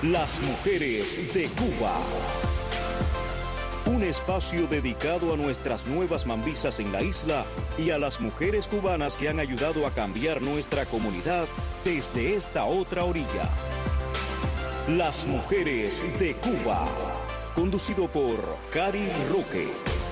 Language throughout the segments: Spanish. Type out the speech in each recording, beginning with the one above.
Las mujeres de Cuba. Un espacio dedicado a nuestras nuevas mambisas en la isla y a las mujeres cubanas que han ayudado a cambiar nuestra comunidad desde esta otra orilla. Las mujeres de Cuba. Conducido por Cari Roque.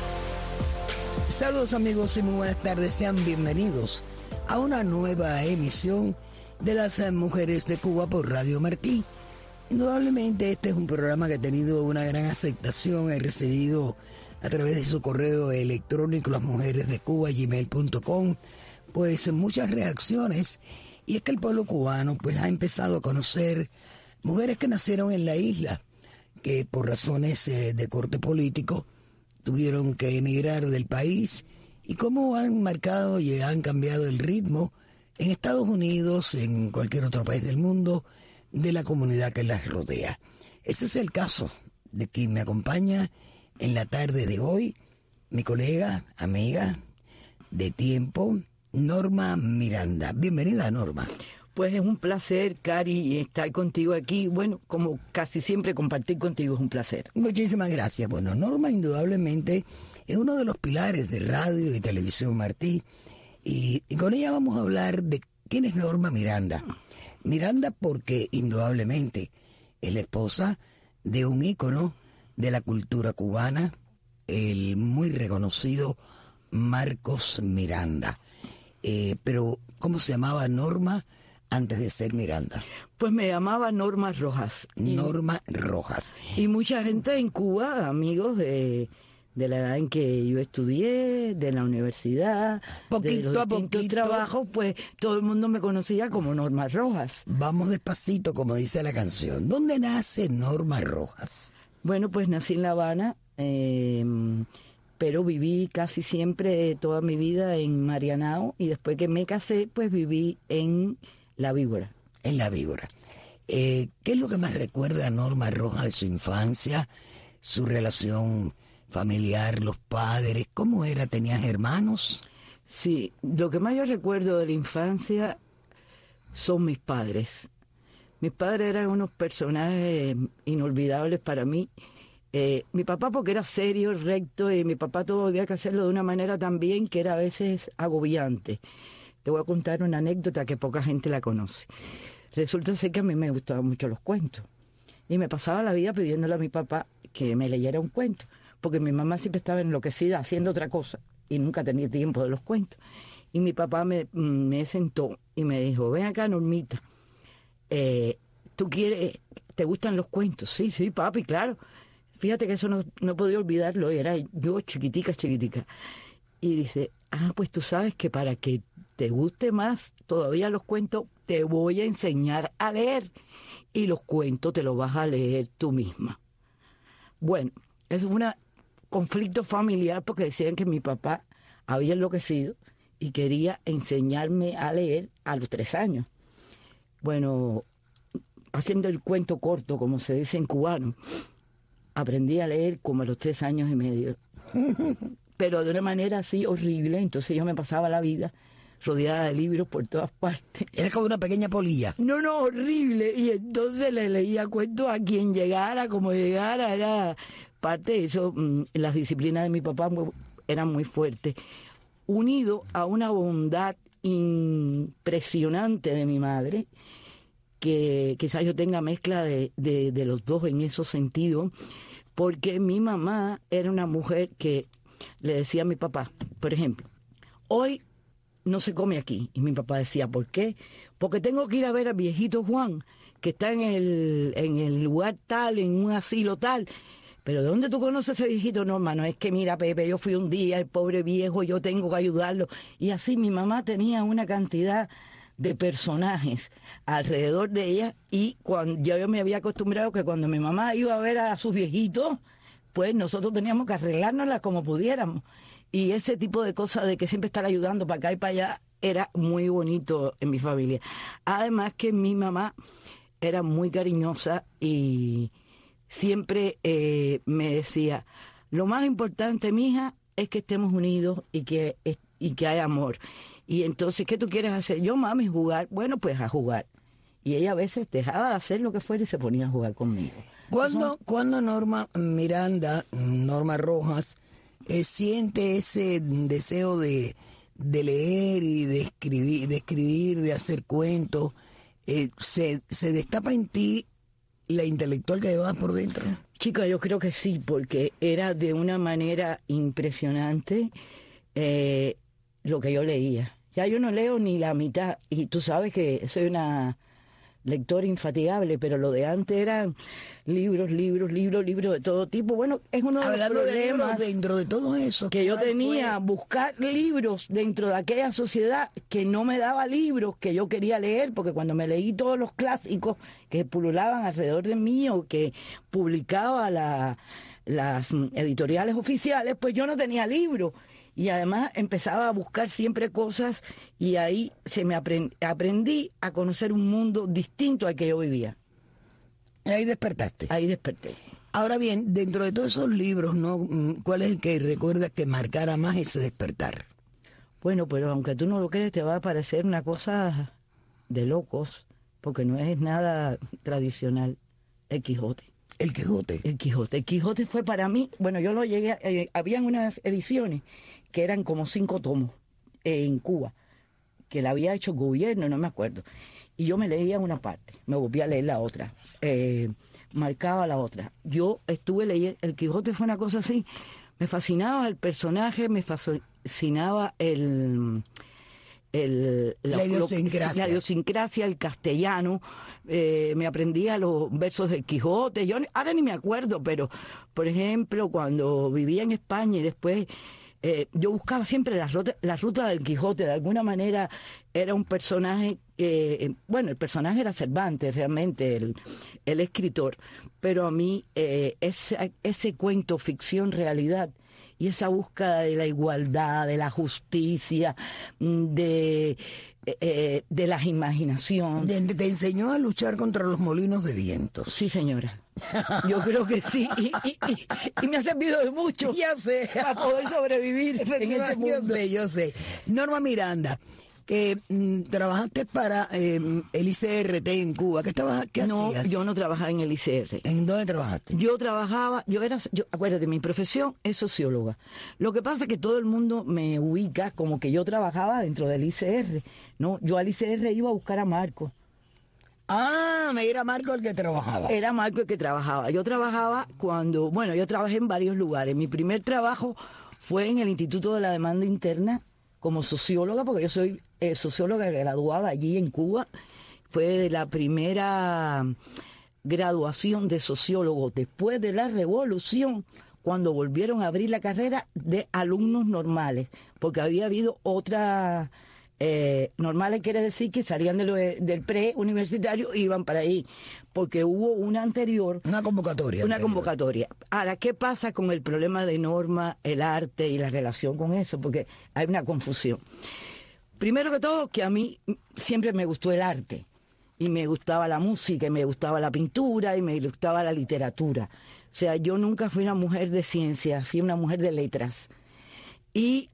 Saludos amigos y muy buenas tardes. Sean bienvenidos a una nueva emisión de Las Mujeres de Cuba por Radio Martí. Indudablemente este es un programa que ha tenido una gran aceptación. He recibido a través de su correo electrónico lasmujeresdecuba@gmail.com pues muchas reacciones, y es que el pueblo cubano pues ha empezado a conocer mujeres que nacieron en la isla, que por razones de corte político tuvieron que emigrar del país, y cómo han marcado y han cambiado el ritmo en Estados Unidos, en cualquier otro país del mundo, de la comunidad que las rodea. Ese es el caso de quien me acompaña en la tarde de hoy, mi colega, amiga de tiempo, Norma Miranda. Bienvenida, Norma. Pues es un placer, Cari, estar contigo aquí. Bueno, como casi siempre, compartir contigo es un placer. Muchísimas gracias. Bueno, Norma indudablemente es uno de los pilares de Radio y Televisión Martí, y con ella vamos a hablar de quién es Norma Miranda. Miranda porque indudablemente es la esposa de un ícono de la cultura cubana, el muy reconocido Marcos Miranda. Pero, ¿cómo se llamaba Norma antes de ser Miranda? Pues me llamaba Norma Rojas. Norma Rojas. Y mucha gente en Cuba, amigos de la edad en que yo estudié, de la universidad, de los distintos trabajos, pues todo el mundo me conocía como Norma Rojas. Vamos despacito, como dice la canción. ¿Dónde nace Norma Rojas? Bueno, pues nací en La Habana, pero viví casi siempre toda mi vida en Marianao, y después que me casé, pues viví en La Víbora. En La Víbora. ¿Qué es lo que más recuerda a Norma Rojas de su infancia, su relación familiar, los padres? ¿Cómo era? ¿Tenías hermanos? Sí, lo que más yo recuerdo de la infancia son mis padres. Mis padres eran unos personajes inolvidables para mí. Mi papá porque era serio, recto, y mi papá todo había que hacerlo de una manera también que era a veces agobiante. Te voy a contar una anécdota que poca gente la conoce. Resulta ser que a mí me gustaban mucho los cuentos, y me pasaba la vida pidiéndole a mi papá que me leyera un cuento, porque mi mamá siempre estaba enloquecida haciendo otra cosa y nunca tenía tiempo de los cuentos. Y mi papá me sentó y me dijo: ven acá, Normita, ¿tú quieres, te gustan los cuentos? Sí, papi, claro. Fíjate que eso no podía olvidarlo, y era yo chiquitica. Y dice: pues tú sabes que para que te guste más todavía los cuentos, te voy a enseñar a leer, y los cuentos te los vas a leer tú misma. Bueno, eso fue un conflicto familiar, porque decían que mi papá había enloquecido y quería enseñarme a leer a los 3 años. Bueno, haciendo el cuento corto, como se dice en cubano, aprendí a leer como a los 3 años y medio. Pero de una manera así horrible. Entonces yo me pasaba la vida rodeada de libros por todas partes. Era como una pequeña polilla. No, horrible. Y entonces le leía cuentos a quien llegara, como llegara. Era parte de eso. Las disciplinas de mi papá eran muy fuertes, unido a una bondad impresionante de mi madre, que quizás yo tenga mezcla de los dos en esos sentidos, porque mi mamá era una mujer que le decía a mi papá, por ejemplo: hoy no se come aquí. Y mi papá decía: ¿por qué? Porque tengo que ir a ver al viejito Juan, que está en el lugar tal, en un asilo tal. ¿Pero de dónde tú conoces a ese viejito? No, hermano, es que mira, Pepe, yo fui un día, el pobre viejo, yo tengo que ayudarlo. Y así mi mamá tenía una cantidad de personajes alrededor de ella, y cuando yo me había acostumbrado que cuando mi mamá iba a ver a sus viejitos, pues nosotros teníamos que arreglárnoslas como pudiéramos. Y ese tipo de cosas de que siempre estar ayudando para acá y para allá era muy bonito en mi familia. Además que mi mamá era muy cariñosa y siempre me decía: lo más importante, mija, es que estemos unidos y que hay amor. Y entonces, ¿qué tú quieres hacer? Yo, mami, jugar. Bueno, pues a jugar. y ella a veces dejaba de hacer lo que fuera y se ponía a jugar conmigo. ¿Cuándo Norma Rojas, siente ese deseo de leer y de escribir, de hacer cuentos, se destapa en ti la intelectual que llevabas por dentro? Chica, yo creo que sí, porque era de una manera impresionante lo que yo leía. Ya yo no leo ni la mitad, y tú sabes que soy una lectora infatigable, pero lo de antes eran libros de todo tipo. Bueno, es uno de Hablando los problemas de libros, dentro de todo eso que yo tenía, buscar libros dentro de aquella sociedad que no me daba libros que yo quería leer, porque cuando me leí todos los clásicos que pululaban alrededor de mí o que publicaba las editoriales oficiales, pues yo no tenía libros. Y además empezaba a buscar siempre cosas, y ahí aprendí a conocer un mundo distinto al que yo vivía. Ahí despertaste. Ahí desperté. Ahora bien, dentro de todos esos libros, ¿no? ¿Cuál es el que recuerdas que marcara más ese despertar? Bueno, pero aunque tú no lo crees, te va a parecer una cosa de locos, porque no es nada tradicional. El Quijote. El Quijote. El Quijote. El Quijote fue para mí, bueno, yo lo llegué, habían unas ediciones que eran como 5 tomos en Cuba, que la había hecho el gobierno, no me acuerdo. Y yo me leía una parte, me volví a leer la otra, marcaba la otra. Yo estuve leyendo, el Quijote fue una cosa así, me fascinaba el personaje, me fascinaba la idiosincrasia, el castellano, me aprendía los versos del Quijote. Yo ahora ni me acuerdo, pero por ejemplo cuando vivía en España y después yo buscaba siempre la ruta del Quijote. De alguna manera era un personaje, bueno, el personaje era Cervantes realmente, el escritor, pero a mí ese cuento ficción realidad y esa búsqueda de la igualdad, de la justicia, de la imaginación. Te enseñó a luchar contra los molinos de viento. Sí, señora. Yo creo que sí. Y me ha servido de mucho. Ya sé. Para poder sobrevivir en este mundo. Yo sé. Norma Miranda, trabajaste para el ICRT en Cuba. ¿Qué hacías? No, yo no trabajaba en el ICR. ¿En dónde trabajaste? Yo trabajaba, acuérdate, mi profesión es socióloga. Lo que pasa es que todo el mundo me ubica como que yo trabajaba dentro del ICR. No, yo al ICR iba a buscar a Marco. Era Marco el que trabajaba. Era Marco el que trabajaba. Yo trabajaba yo trabajé en varios lugares. Mi primer trabajo fue en el Instituto de la Demanda Interna como socióloga, porque yo soy socióloga graduada allí en Cuba. Fue la primera graduación de sociólogo después de la Revolución, cuando volvieron a abrir la carrera de alumnos normales, porque había habido otra... normales quiere decir que salían del preuniversitario e iban para ahí, porque hubo una anterior. Una convocatoria. Ahora, ¿qué pasa con el problema de Norma, el arte y la relación con eso? Porque hay una confusión. Primero que todo, que a mí siempre me gustó el arte, y me gustaba la música, y me gustaba la pintura, y me gustaba la literatura. O sea, yo nunca fui una mujer de ciencia, fui una mujer de letras. Y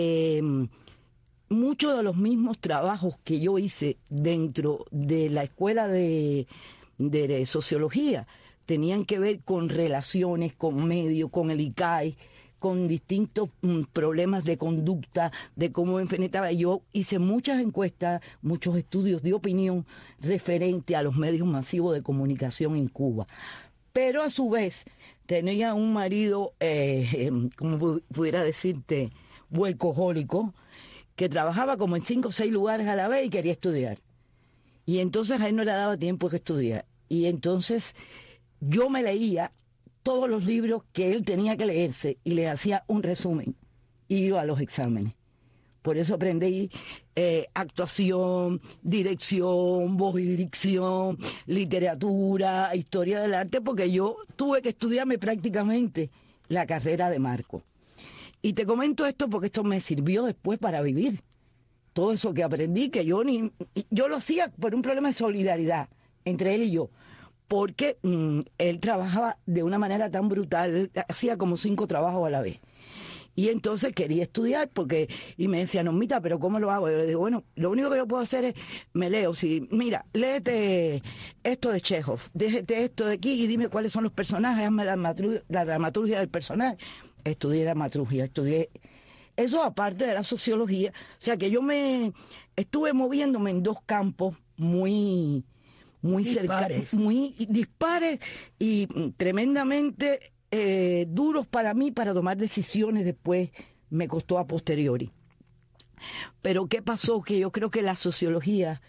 muchos de los mismos trabajos que yo hice dentro de la escuela de sociología tenían que ver con relaciones, con medios, con el ICAI, con distintos problemas de conducta, de cómo enfrentaba. Yo hice muchas encuestas, muchos estudios de opinión referente a los medios masivos de comunicación en Cuba. Pero a su vez tenía un marido, como pudiera decirte, workahólico, que trabajaba como en 5 o 6 lugares a la vez y quería estudiar. Y entonces a él no le daba tiempo de estudiar. Y entonces yo me leía todos los libros que él tenía que leerse y le hacía un resumen y iba a los exámenes. Por eso aprendí actuación, dirección, voz y dicción, literatura, historia del arte, porque yo tuve que estudiarme prácticamente la carrera de Marco. Y te comento esto porque esto me sirvió después para vivir. Todo eso que aprendí, que yo lo hacía por un problema de solidaridad entre él y yo. Porque él trabajaba de una manera tan brutal, él hacía como 5 trabajos a la vez. Y entonces quería estudiar y me decía, Normita, ¿pero cómo lo hago? Yo le digo, bueno, lo único que yo puedo hacer es, me leo, mira, léete esto de Chekhov, déjate esto de aquí y dime cuáles son los personajes, hazme la dramaturgia del personaje. Estudié dramaturgia, eso aparte de la sociología. O sea que yo me estuve moviéndome en dos campos muy cercanos, muy dispares y tremendamente duros para mí para tomar decisiones después, me costó a posteriori. Pero ¿qué pasó? Que yo creo que la sociología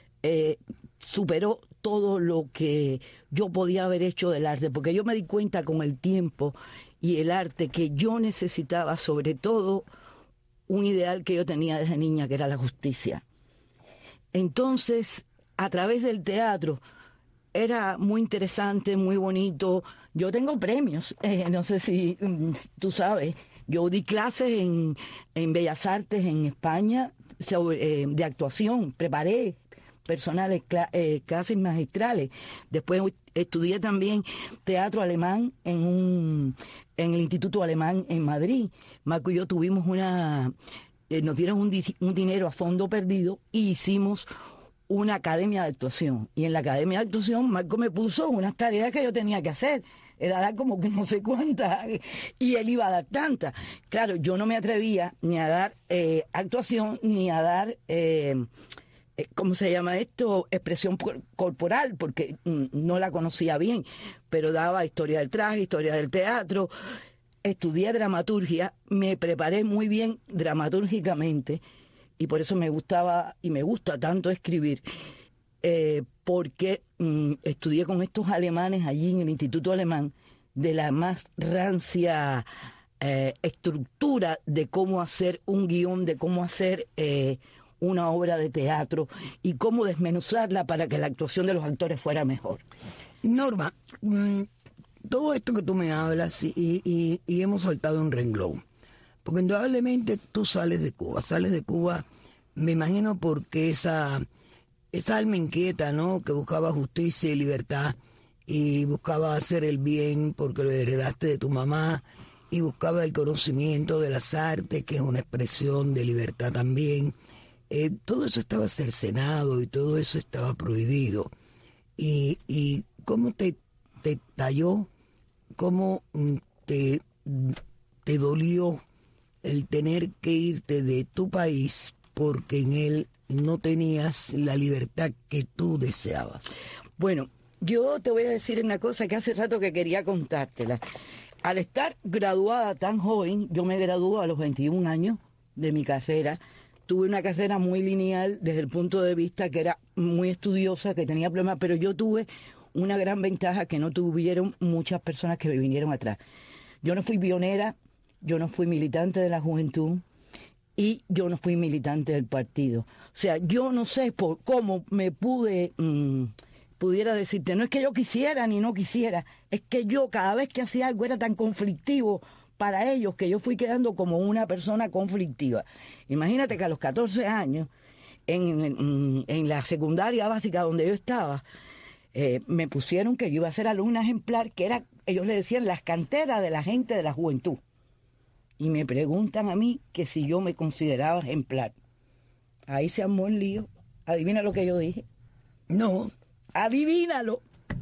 superó todo lo que yo podía haber hecho del arte, porque yo me di cuenta con el tiempo y el arte que yo necesitaba sobre todo un ideal que yo tenía desde niña, que era la justicia. Entonces, a través del teatro, era muy interesante, muy bonito. Yo tengo premios, no sé si tú sabes, yo di clases en Bellas Artes en España de actuación, preparé personales, clases magistrales. Después estudié también teatro alemán en el Instituto Alemán en Madrid. Marco y yo tuvimos nos dieron un dinero a fondo perdido y hicimos una academia de actuación. Y en la academia de actuación Marco me puso unas tareas que yo tenía que hacer. Era dar como que no sé cuántas, y él iba a dar tantas. Claro, yo no me atrevía ni a dar actuación, ni a dar... ¿cómo se llama esto? Expresión corporal, porque no la conocía bien, pero daba historia del traje, historia del teatro. Estudié dramaturgia, me preparé muy bien dramatúrgicamente y por eso me gustaba y me gusta tanto escribir, porque estudié con estos alemanes allí en el Instituto Alemán de la más rancia estructura de cómo hacer un guión, de cómo hacer... una obra de teatro y cómo desmenuzarla para que la actuación de los actores fuera mejor. Norma, todo esto que tú me hablas y hemos saltado un renglón, porque indudablemente tú sales de Cuba, me imagino porque esa alma inquieta, ¿no?, que buscaba justicia y libertad y buscaba hacer el bien porque lo heredaste de tu mamá y buscaba el conocimiento de las artes, que es una expresión de libertad también. Todo eso estaba cercenado y todo eso estaba prohibido. ¿Y cómo te talló, cómo te dolió el tener que irte de tu país porque en él no tenías la libertad que tú deseabas? Bueno, yo te voy a decir una cosa que hace rato que quería contártela. Al estar graduada tan joven, yo me gradué a los 21 años de mi carrera. Tuve una carrera muy lineal desde el punto de vista que era muy estudiosa, que tenía problemas, pero yo tuve una gran ventaja que no tuvieron muchas personas que me vinieron atrás. Yo no fui pionera, yo no fui militante de la juventud y yo no fui militante del partido. O sea, yo no sé cómo me pudiera decirte, no es que yo quisiera ni no quisiera, es que yo cada vez que hacía algo era tan conflictivo para ellos que yo fui quedando como una persona conflictiva. Imagínate que a los 14 años, en la secundaria básica donde yo estaba, me pusieron que yo iba a ser alumna ejemplar, que era, ellos le decían, las canteras de la gente de la juventud. Y me preguntan a mí que si yo me consideraba ejemplar. Ahí se armó el lío. Adivina lo que yo dije. No. Adivínalo.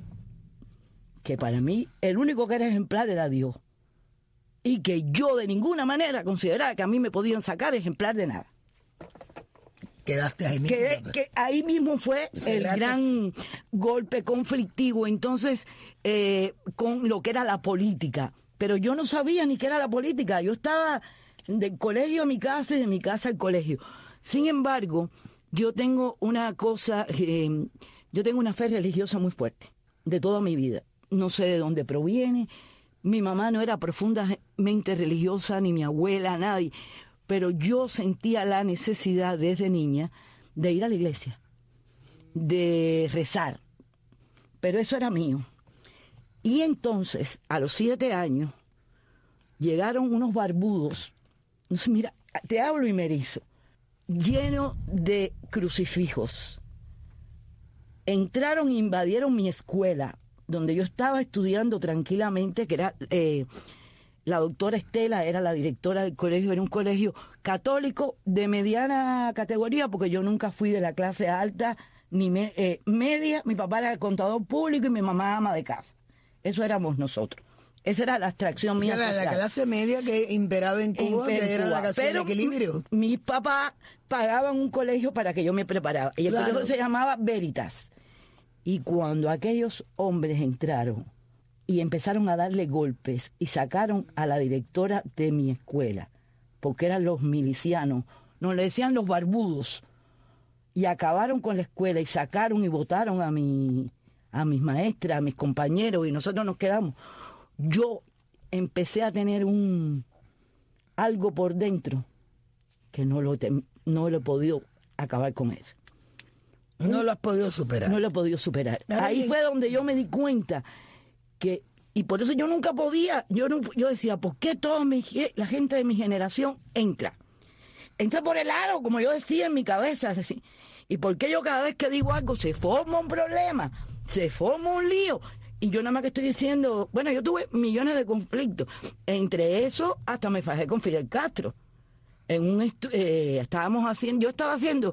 Que para mí el único que era ejemplar era Dios. Y que yo de ninguna manera consideraba que a mí me podían sacar ejemplar de nada. Quedaste ahí mismo. Que ahí mismo fue el gran golpe conflictivo, entonces, con lo que era la política. Pero yo no sabía ni qué era la política. Yo estaba del colegio a mi casa y de mi casa al colegio. Sin embargo, yo tengo una cosa, yo tengo una fe religiosa muy fuerte, de toda mi vida. No sé de dónde proviene. Mi mamá no era profundamente religiosa, ni mi abuela, nadie, pero yo sentía la necesidad desde niña de ir a la iglesia, de rezar, pero eso era mío. Y entonces, a los 7 años, llegaron unos barbudos, no sé, mira, te hablo y me erizo, llenos de crucifijos. Entraron e invadieron mi escuela, donde yo estaba estudiando tranquilamente, que era La doctora Estela era la directora del colegio, era un colegio católico de mediana categoría, porque yo nunca fui de la clase alta ni media. Mi papá era el contador público y mi mamá ama de casa. Eso éramos nosotros. Esa era la abstracción mía social. La clase media que imperaba en Cuba, que era la clase del equilibrio. Mis papás pagaban un colegio para que yo me preparara. Y el colegio se llamaba Veritas. Y cuando aquellos hombres entraron y empezaron a darle golpes y sacaron a la directora de mi escuela, porque eran los milicianos, nos le decían los barbudos, y acabaron con la escuela y sacaron y botaron a mis maestras, a mis compañeros, y nosotros nos quedamos. Yo empecé a tener algo por dentro que no lo he podido acabar con eso. No lo has podido superar. No lo he podido superar. Ahí fue donde yo me di cuenta que, y por eso yo nunca podía, yo decía, ¿por qué la gente de mi generación entra por el aro, como yo decía en mi cabeza? Así. ¿Y por qué yo cada vez que digo algo se forma un problema, se forma un lío? Y yo nada más que estoy diciendo, bueno, yo tuve millones de conflictos. Entre eso, hasta me fajé con Fidel Castro. Yo estaba haciendo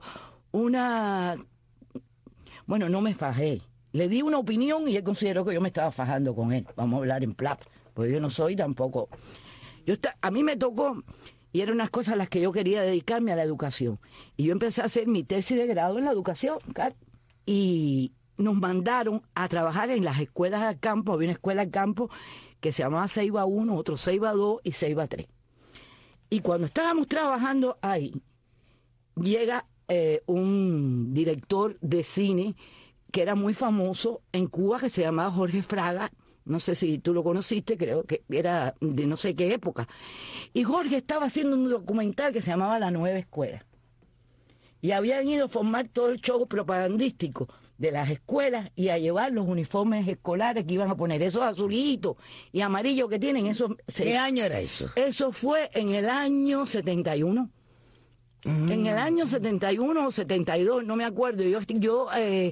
bueno, no me fajé. Le di una opinión y él consideró que yo me estaba fajando con él. Vamos a hablar en plata, porque yo no soy tampoco. A mí me tocó, y eran unas cosas a las que yo quería dedicarme a la educación. Y yo empecé a hacer mi tesis de grado en la educación, y nos mandaron a trabajar en las escuelas del campo. Había una escuela del campo que se llamaba Ceiba 1, otro Ceiba 2 y Ceiba 3. Y cuando estábamos trabajando ahí, llega un director de cine que era muy famoso en Cuba, que se llamaba Jorge Fraga. No sé si tú lo conociste, creo que era de no sé qué época. Y Jorge estaba haciendo un documental que se llamaba La Nueva Escuela. Y habían ido a formar todo el show propagandístico de las escuelas y a llevar los uniformes escolares que iban a poner, esos azulitos y amarillos que tienen. ¿Qué año era eso? Eso fue en el año 71. En el año 71 o 72, no me acuerdo. Yo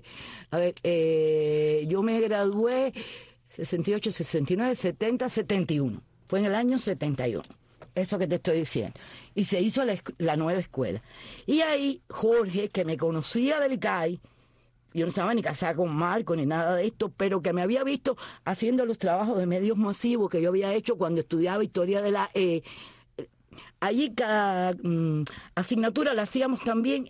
me gradué 68, 69, 70, 71. Fue en el año 71. Eso que te estoy diciendo. Y se hizo la nueva escuela. Y ahí Jorge, que me conocía del ICAI, yo no estaba ni casada con Marco ni nada de esto, pero que me había visto haciendo los trabajos de medios masivos que yo había hecho cuando estudiaba historia de la... allí cada asignatura la hacíamos también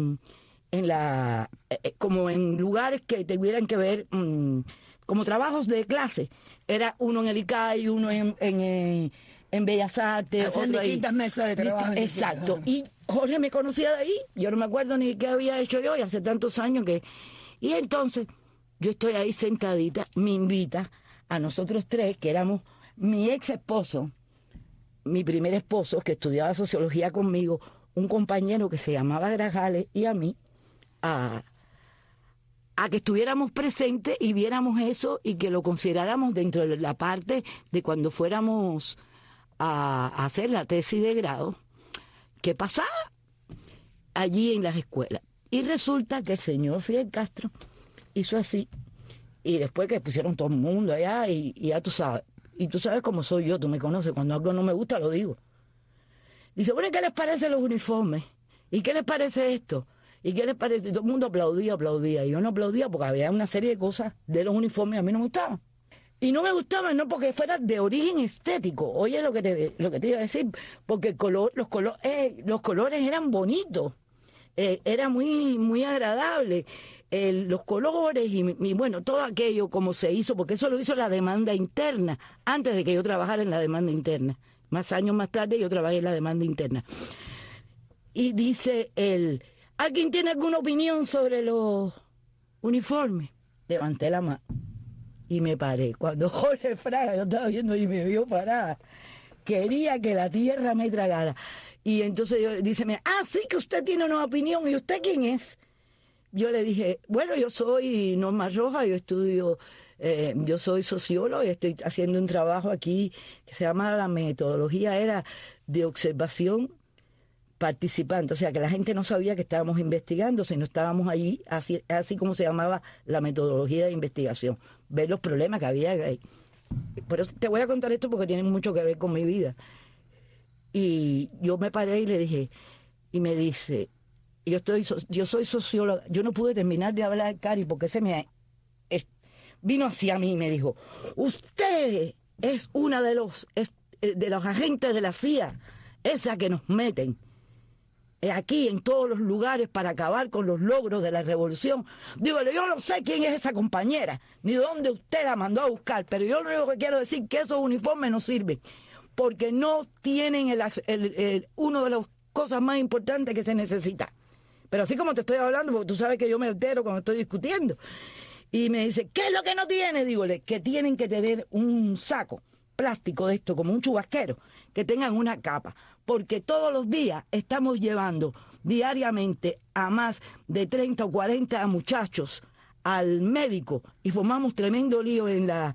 como en lugares que tuvieran que ver como trabajos de clase. Era uno en el ICAI, uno en Bellas Artes. Hacen distintas mesas de trabajo. Exacto. Y Jorge me conocía de ahí, yo no me acuerdo ni qué había hecho yo, y hace tantos años que... Y entonces, yo estoy ahí sentadita, me invita a nosotros tres, que éramos mi ex esposo, mi primer esposo, que estudiaba sociología conmigo, un compañero que se llamaba Grajales, y a mí, a que estuviéramos presentes y viéramos eso y que lo consideráramos dentro de la parte de cuando fuéramos a hacer la tesis de grado, qué pasaba allí en las escuelas. Y resulta que el señor Fidel Castro hizo así, y después que pusieron todo el mundo allá, y ya tú sabes, y tú sabes cómo soy yo, tú me conoces, cuando algo no me gusta lo digo. Dice, bueno, ¿qué les parece los uniformes? ¿Y qué les parece esto? ¿Y qué les parece? Y todo el mundo aplaudía, y yo no aplaudía porque había una serie de cosas de los uniformes que a mí no me gustaban. Y no me gustaban, no porque fuera de origen estético. Oye, lo que te iba a decir, porque los colores eran bonitos. Era muy, muy agradable. Los colores y bueno, todo aquello como se hizo, porque eso lo hizo la demanda interna, antes de que yo trabajara en la demanda interna. Más años más tarde yo trabajé en la demanda interna. Y dice él, ¿alguien tiene alguna opinión sobre los uniformes? Levanté la mano y me paré. Cuando Jorge Fraga, yo estaba viendo y me vio parada, quería que la tierra me tragara. Y entonces dice, sí que usted tiene una opinión, ¿y usted quién es? Yo le dije, bueno, yo soy Norma Rojas, yo soy sociólogo y estoy haciendo un trabajo aquí que se llama la metodología era de observación participante, o sea que la gente no sabía que estábamos investigando, sino estábamos allí, así como se llamaba la metodología de investigación, ver los problemas que había ahí. Pero te voy a contar esto porque tiene mucho que ver con mi vida. Y yo me paré y le dije, y me dice, yo soy socióloga, yo no pude terminar de hablar, Cari, porque vino hacia mí y me dijo, usted es una de los agentes de la CIA, esa que nos meten aquí en todos los lugares para acabar con los logros de la revolución. Dígale, yo no sé quién es esa compañera, ni dónde usted la mandó a buscar, pero yo lo único que quiero decir es que esos uniformes no sirven, porque no tienen uno de las cosas más importantes que se necesita. Pero así como te estoy hablando, porque tú sabes que yo me altero cuando estoy discutiendo. Y me dice, ¿qué es lo que no tiene? Dígole, que tienen que tener un saco plástico de esto, como un chubasquero, que tengan una capa, porque todos los días estamos llevando diariamente a más de 30 o 40 muchachos al médico y formamos tremendo lío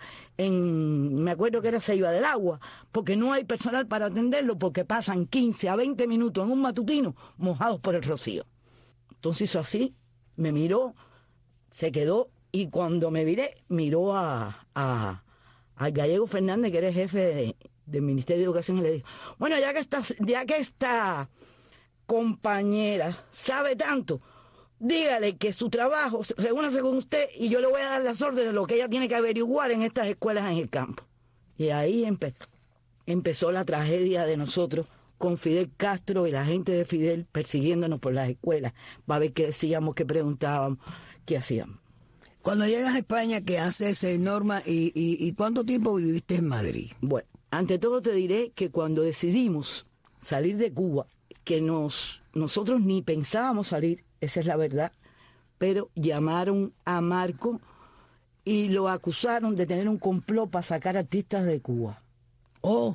me acuerdo que era Ceiba del Agua, porque no hay personal para atenderlo, porque pasan 15 a 20 minutos en un matutino mojados por el rocío. Entonces hizo así, me miró, se quedó, y cuando me viré, miró al Gallego Fernández, que era el jefe del Ministerio de Educación, y le dijo, bueno, ya que esta compañera sabe tanto, dígale que su trabajo, reúnase con usted y yo le voy a dar las órdenes de lo que ella tiene que averiguar en estas escuelas en el campo. Y ahí empezó la tragedia de nosotros, con Fidel Castro y la gente de Fidel persiguiéndonos por las escuelas, para ver qué decíamos, qué preguntábamos, qué hacíamos. Cuando llegas a España, ¿qué haces, Norma? ¿Y cuánto tiempo viviste en Madrid? Bueno, ante todo te diré que cuando decidimos salir de Cuba, que nosotros ni pensábamos salir, esa es la verdad, pero llamaron a Marco y lo acusaron de tener un complot para sacar artistas de Cuba. Oh.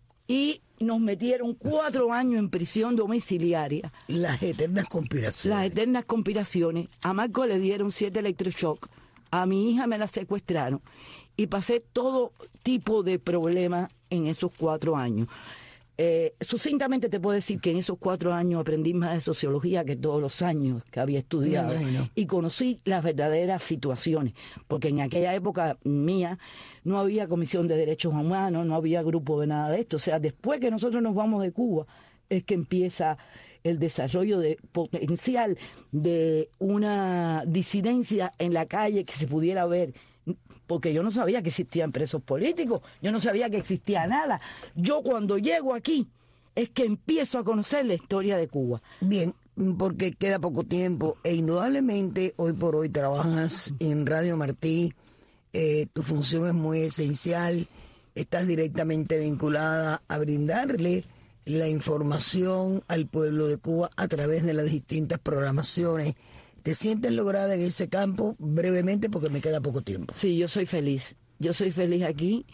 Y nos metieron 4 años en prisión domiciliaria. Las eternas conspiraciones. Las eternas conspiraciones. A Marco le dieron 7 electroshock. A mi hija me la secuestraron. Y pasé todo tipo de problemas en esos 4 años. Sucintamente te puedo decir que en esos 4 años aprendí más de sociología que todos los años que había estudiado. Y conocí las verdaderas situaciones, porque en aquella época mía no había Comisión de Derechos Humanos, no había grupo de nada de esto. O sea, después que nosotros nos vamos de Cuba es que empieza el desarrollo potencial de una disidencia en la calle que se pudiera ver, porque yo no sabía que existían presos políticos, yo no sabía que existía nada. Yo cuando llego aquí es que empiezo a conocer la historia de Cuba. Bien, porque queda poco tiempo e indudablemente hoy por hoy trabajas en Radio Martí, tu función es muy esencial, estás directamente vinculada a brindarle la información al pueblo de Cuba a través de las distintas programaciones. ¿Te sientes lograda en ese campo? Brevemente, porque me queda poco tiempo. Sí, yo soy feliz. Yo soy feliz aquí.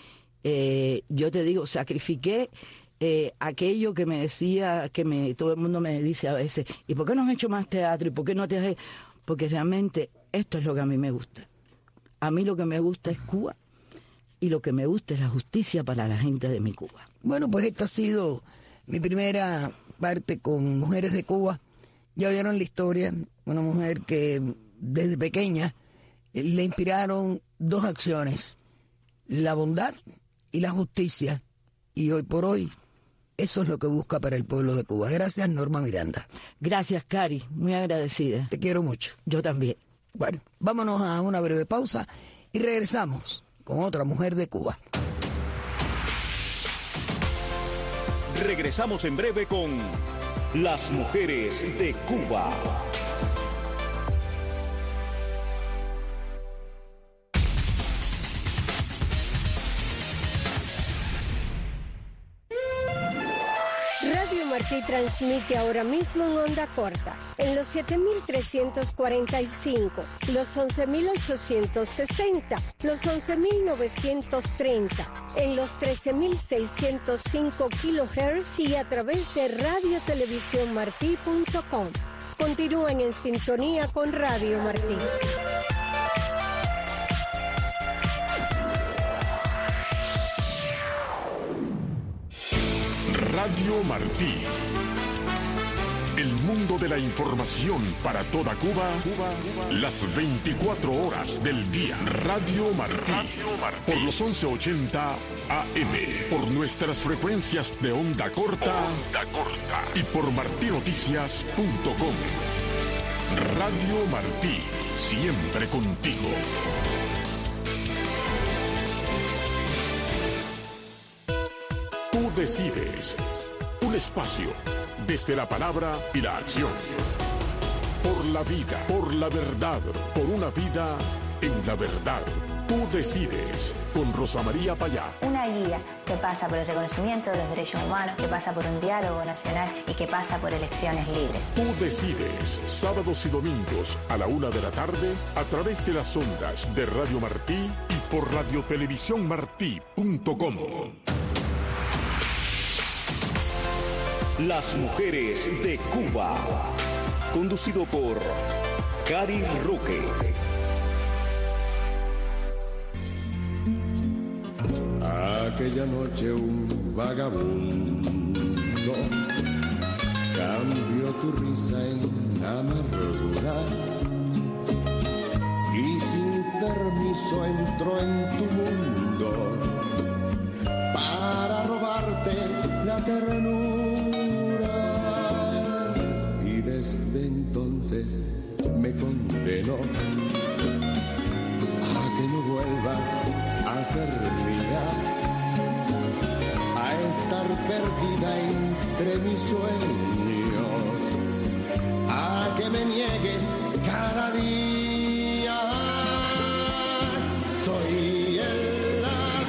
Yo te digo, sacrifiqué aquello que me decía, todo el mundo me dice a veces, ¿y por qué no has hecho más teatro? ¿Y por qué no te has...? Porque realmente esto es lo que a mí me gusta. A mí lo que me gusta es Cuba y lo que me gusta es la justicia para la gente de mi Cuba. Bueno, pues esta ha sido mi primera parte con Mujeres de Cuba. Ya oyeron la historia, una mujer que desde pequeña le inspiraron 2 acciones, la bondad y la justicia, y hoy por hoy eso es lo que busca para el pueblo de Cuba. Gracias, Norma Miranda. Gracias, Cari, muy agradecida. Te quiero mucho. Yo también. Bueno, vámonos a una breve pausa y regresamos con otra mujer de Cuba. Regresamos en breve con Las Mujeres de Cuba. Radio Martí transmite ahora mismo en onda corta, en los 7.345, los 11.860, los 11.930, en los 13.605 kHz y a través de radiotelevisiónmartí.com. Continúen en sintonía con Radio Martí. Radio Martí, El mundo de la información para toda Cuba, las 24 horas del día. Radio Martí. Por los 1180 AM. Por nuestras frecuencias de onda corta. Y por martinoticias.com. Radio Martí. Siempre contigo. Tú decides. Un espacio desde la palabra y la acción. Por la vida, por la verdad, por una vida en la verdad. Tú decides, con Rosa María Payá. Una guía que pasa por el reconocimiento de los derechos humanos, que pasa por un diálogo nacional y que pasa por elecciones libres. Tú decides, sábados y domingos a la 1 de la tarde, a través de las ondas de Radio Martí y por radiotelevisiónmartí.com. Las mujeres de Cuba. Conducido por Cari Roque. Aquella noche un vagabundo cambió tu risa en amargura y sin permiso entró en tu mundo para robarte la ternura, y desde entonces me condenó a que no vuelvas a ser mía, a estar perdida entre mis sueños, a que me niegues cada día. Soy el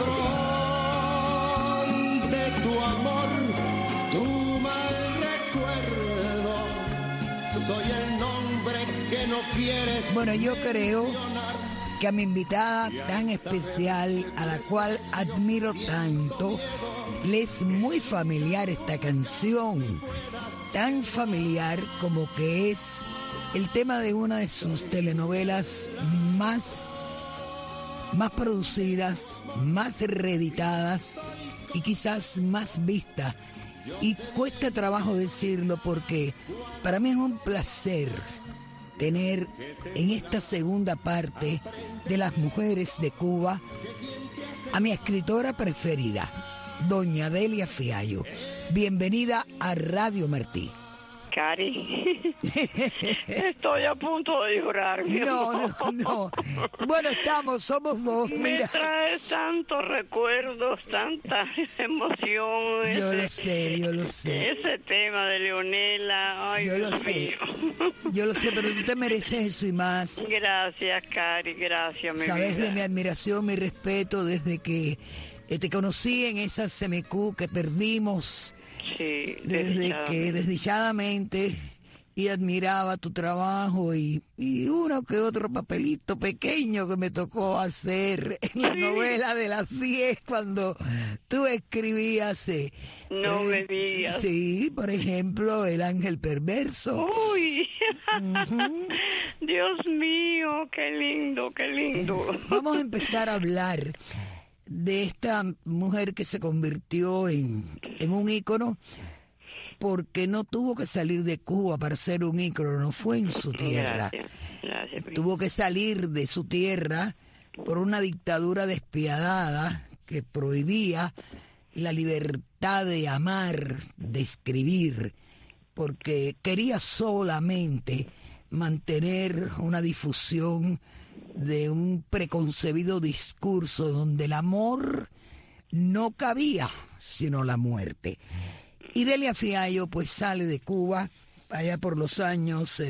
ladrón de tu amor, tu mal recuerdo, soy el nombre que no quieres. Bueno, yo creo que a mi invitada tan especial, a la cual admiro tanto, le es muy familiar esta canción, tan familiar como que es el tema de una de sus telenovelas más producidas, más reeditadas y quizás más vistas. Y cuesta trabajo decirlo porque para mí es un placer tener en esta segunda parte de Las Mujeres de Cuba a mi escritora preferida, doña Delia Fiallo. Bienvenida a Radio Martí. Cari, estoy a punto de llorar. No. Bueno, somos dos, mira. Me traes tantos recuerdos, tantas emociones. Yo lo sé. Ese tema de Leonela, ay, Yo lo sé, pero tú te mereces eso y más. Gracias, Cari, gracias, mi Sabes vida. de mi admiración, mi respeto desde que te conocí en esa CMQ que perdimos. Sí, Desde que desdichadamente y admiraba tu trabajo y uno que otro papelito pequeño que me tocó hacer en la novela de las 10 cuando tú escribías. No me digas. Sí, por ejemplo, El Ángel Perverso. Uy, Dios mío, qué lindo, qué lindo. Vamos a empezar a hablar de esta mujer que se convirtió en un ícono porque no tuvo que salir de Cuba para ser un ícono, no fue en su tierra. Gracias. Tuvo que salir de su tierra por una dictadura despiadada que prohibía la libertad de amar, de escribir, porque quería solamente mantener una difusión de un preconcebido discurso donde el amor no cabía, sino la muerte. Y Delia Fiallo pues sale de Cuba allá por los años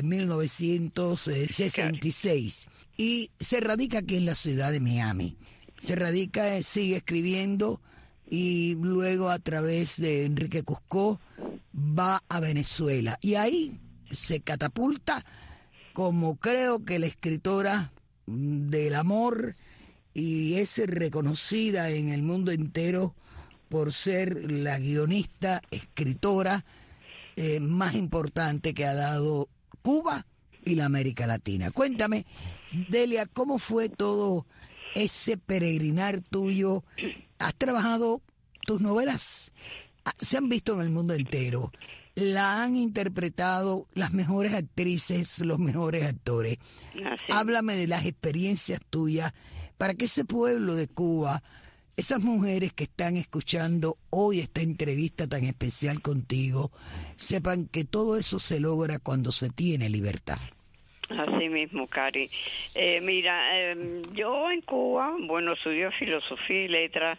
1966 y se radica aquí en la ciudad de Miami. Se radica, sigue escribiendo y luego a través de Enrique Cuscó va a Venezuela. Y ahí se catapulta como creo que la escritora del amor y es reconocida en el mundo entero por ser la guionista, escritora más importante que ha dado Cuba y la América Latina. Cuéntame, Delia, ¿cómo fue todo ese peregrinar tuyo? ¿Has trabajado, tus novelas se han visto en el mundo entero? la han interpretado las mejores actrices, los mejores actores. Así. Háblame de las experiencias tuyas para que ese pueblo de Cuba, esas mujeres que están escuchando hoy esta entrevista tan especial contigo, sepan que todo eso se logra cuando se tiene libertad. Así mismo, Cari. Mira, yo en Cuba, bueno, estudié filosofía y letras,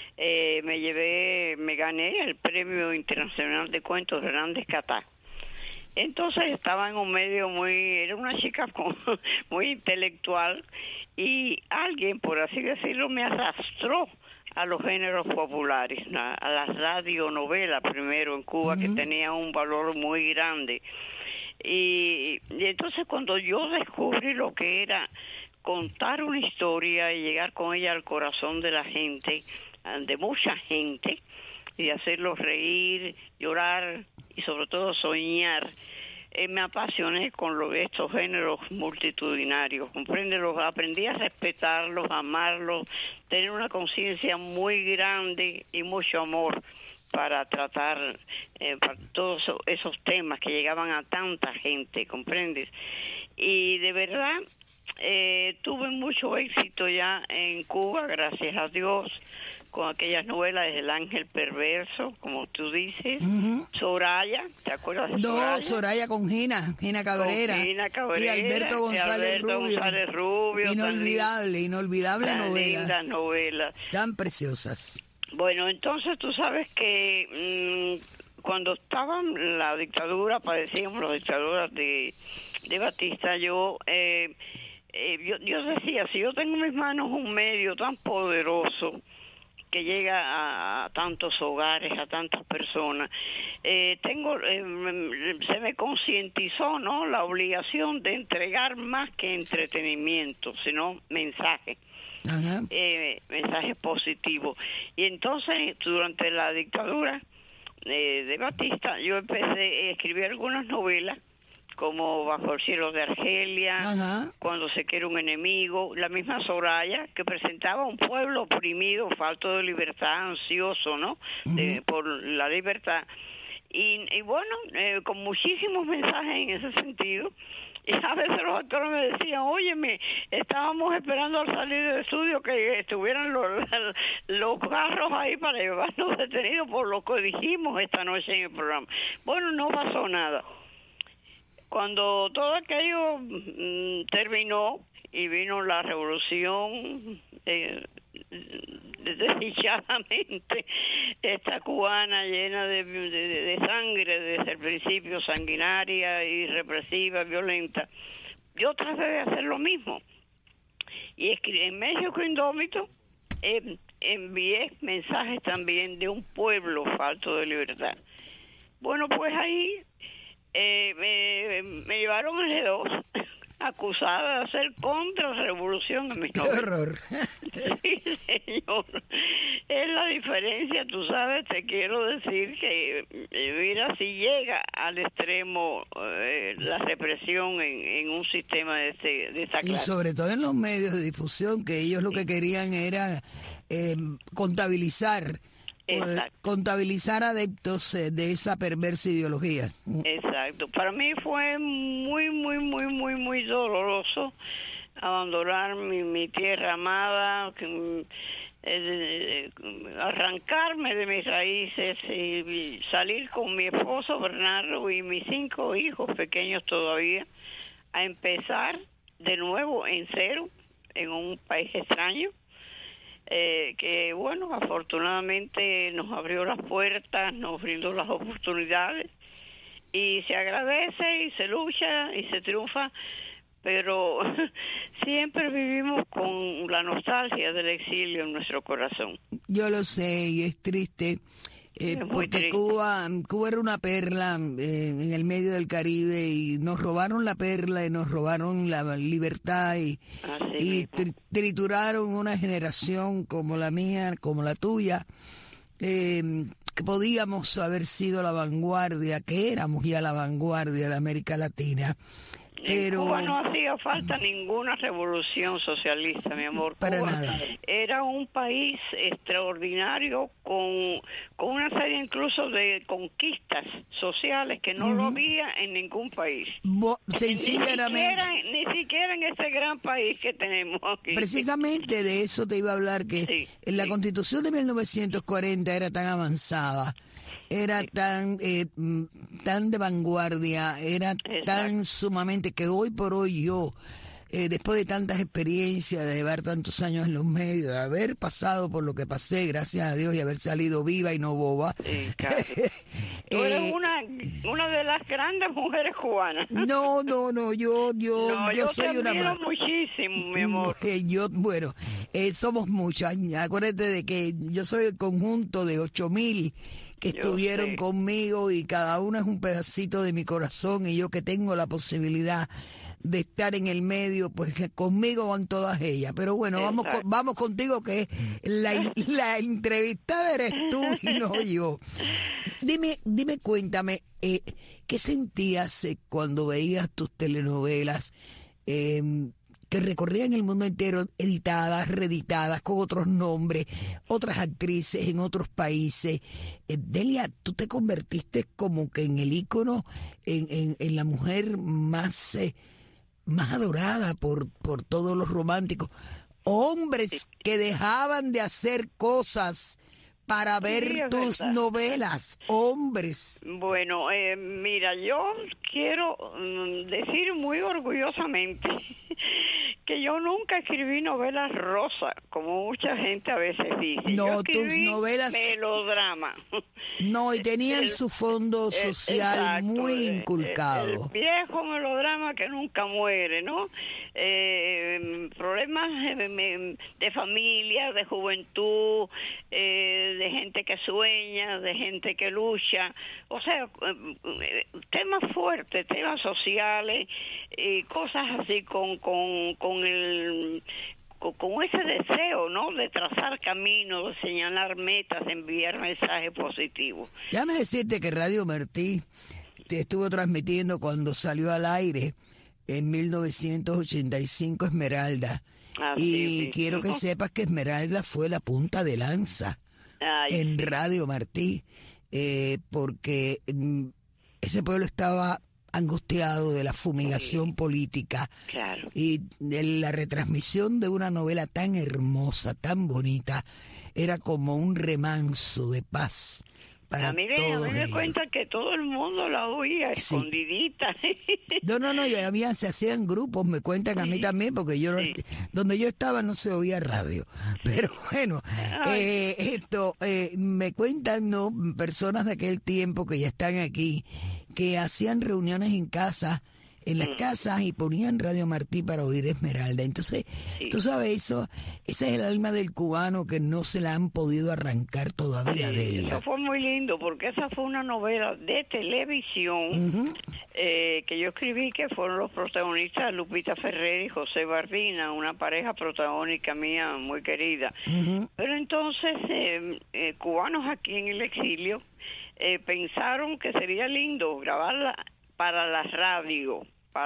me gané el Premio Internacional de Cuentos de Hernández Catá. Entonces estaba en un medio era una chica muy intelectual, y alguien, por así decirlo, me arrastró a los géneros populares, a las radionovelas primero en Cuba, que tenía un valor muy grande. Y entonces cuando yo descubrí lo que era contar una historia y llegar con ella al corazón de la gente, de mucha gente, y hacerlos reír, llorar y sobre todo soñar, me apasioné con estos géneros multitudinarios, compréndelo, aprendí a respetarlos, a amarlos, tener una conciencia muy grande y mucho amor para tratar para todos esos temas que llegaban a tanta gente, ¿comprendes? Y de verdad tuve mucho éxito ya en Cuba, gracias a Dios, con aquellas novelas de El Ángel Perverso, como tú dices, Soraya, ¿te acuerdas de Soraya? No, Soraya con Gina Cabrera, con Gina Cabrera y Alberto González Rubio. Inolvidable tan novela. Lindas novelas. Tan preciosas. Bueno, entonces tú sabes que cuando estaba la dictadura, padecíamos las dictaduras de Batista, yo decía, si yo tengo en mis manos un medio tan poderoso que llega a tantos hogares, a tantas personas, se me concientizó, ¿no?, la obligación de entregar más que entretenimiento, sino mensaje. Mensajes positivos. Y entonces, durante la dictadura de Batista, yo empecé a escribir algunas novelas, como Bajo el cielo de Argelia, Cuando se quiere un enemigo, la misma Soraya, que presentaba un pueblo oprimido, falto de libertad, ansioso, ¿no?, por la libertad. Y bueno, con muchísimos mensajes en ese sentido. Y a veces los actores me decían, óyeme, estábamos esperando al salir del estudio que estuvieran los carros ahí para llevarnos detenidos por lo que dijimos esta noche en el programa. Bueno, no pasó nada. Cuando todo aquello terminó y vino la revolución, desdichadamente, esta cubana llena de sangre desde el principio, sanguinaria y represiva, violenta, yo traté de hacer lo mismo. Y en México Indómito envié mensajes también de un pueblo falto de libertad. Bueno, pues ahí me llevaron al G2, acusada de hacer contrarrevolución en mis novelas. ¡Qué horror! Sí, señor. Es la diferencia, tú sabes, te quiero decir que, mira, si llega al extremo la represión en un sistema de esta clase. Y sobre todo en los medios de difusión, que ellos lo que querían era contabilizar adeptos de esa perversa ideología. Exacto. Para mí fue muy, muy, muy, muy, muy doloroso abandonar mi tierra amada, arrancarme de mis raíces y salir con mi esposo Bernardo y mis 5 hijos pequeños todavía a empezar de nuevo en cero en un país extraño. Que bueno, afortunadamente nos abrió las puertas, nos brindó las oportunidades y se agradece y se lucha y se triunfa, pero siempre vivimos con la nostalgia del exilio en nuestro corazón. Yo lo sé y es triste. Porque triste. Cuba era una perla en el medio del Caribe y nos robaron la perla y nos robaron la libertad y trituraron una generación como la mía, como la tuya, que podíamos haber sido la vanguardia, que éramos ya la vanguardia de América Latina. Pero en Cuba no hacía falta ninguna revolución socialista, mi amor. Para Cuba nada. era un país extraordinario con una serie incluso de conquistas sociales que no lo había en ningún país. Sencillamente. Ni siquiera en este gran país que tenemos aquí. Precisamente de eso te iba a hablar, que la Constitución de 1940 era tan avanzada, era tan de vanguardia, era tan sumamente que hoy por hoy yo, después de tantas experiencias, de llevar tantos años en los medios, de haber pasado por lo que pasé, gracias a Dios, y haber salido viva y no boba. Sí, casi. Tú eres una de las grandes mujeres cubanas. No, yo soy una más. Muchísimo, mi amor. Somos muchas. Acuérdate de que yo soy el conjunto de 8,000 que estuvieron conmigo, y cada uno es un pedacito de mi corazón, y yo que tengo la posibilidad de estar en el medio, pues que conmigo van todas ellas. Pero bueno, vamos contigo, que la entrevistada eres tú y no yo. Dime, cuéntame, ¿qué sentías cuando veías tus telenovelas que recorrían el mundo entero, editadas, reeditadas, con otros nombres, otras actrices en otros países? Delia, tú te convertiste como que en el ícono, en la mujer más adorada por todos los románticos. Hombres que dejaban de hacer cosas para ver tus novelas, hombres. Bueno, mira, yo quiero decir muy orgullosamente que yo nunca escribí novelas rosas, como mucha gente a veces dice. No, yo escribí tus novelas melodrama. No, y tenían su fondo social muy inculcado. El viejo melodrama que nunca muere, ¿no? Problemas de familia, de juventud, de gente que sueña, de gente que lucha, o sea, temas fuertes, temas sociales, cosas así con ese deseo, ¿no?, de trazar caminos, de señalar metas, de enviar mensajes positivos. Déjame decirte que Radio Martí te estuvo transmitiendo cuando salió al aire en 1985 Esmeralda. Y quiero que sepas que Esmeralda fue la punta de lanza en Radio Martí, porque ese pueblo estaba angustiado de la fumigación política, y de la retransmisión de una novela tan hermosa, tan bonita, era como un remanso de paz para todos ellos. A mí me cuentan que todo el mundo la oía escondidita. No, y se hacían grupos, me cuentan a mí también, porque yo donde yo estaba no se oía radio. Pero bueno, me cuentan, ¿no?, personas de aquel tiempo que ya están aquí, que hacían reuniones en las casas, y ponían Radio Martí para oír Esmeralda. Entonces, tú sabes, ese es el alma del cubano que no se la han podido arrancar todavía, Delia. Eso fue muy lindo, porque esa fue una novela de televisión que yo escribí, que fueron los protagonistas Lupita Ferrer y José Bardina, una pareja protagónica mía muy querida. Pero entonces, cubanos aquí en el exilio pensaron que sería lindo grabarla para la radio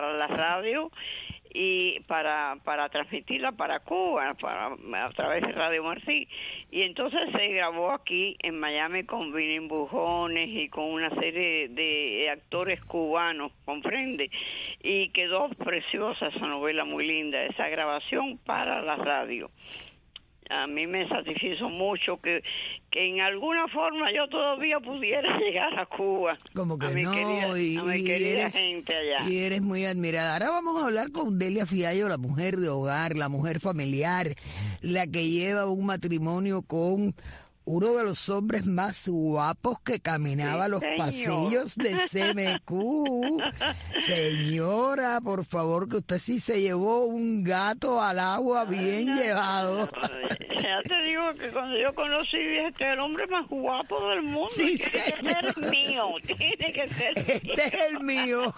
y para transmitirla para Cuba, a través de Radio Martí. Y entonces se grabó aquí en Miami con Vinin Bujones y con una serie de actores cubanos, ¿comprende? Y quedó preciosa esa novela, muy linda, esa grabación para la radio. A mí me satisfizo mucho que en alguna forma yo todavía pudiera llegar a Cuba. Como que a mi querida gente allá. Y eres muy admirada. Ahora vamos a hablar con Delia Fiallo, la mujer de hogar, la mujer familiar, la que lleva un matrimonio con uno de los hombres más guapos que caminaba los pasillos de CMQ. Señora, por favor, que usted sí se llevó un gato al agua bien llevado. Ya te digo que cuando yo conocí, dije, el hombre más guapo del mundo. Sí, tiene que ser mío, tiene que ser este es el mío.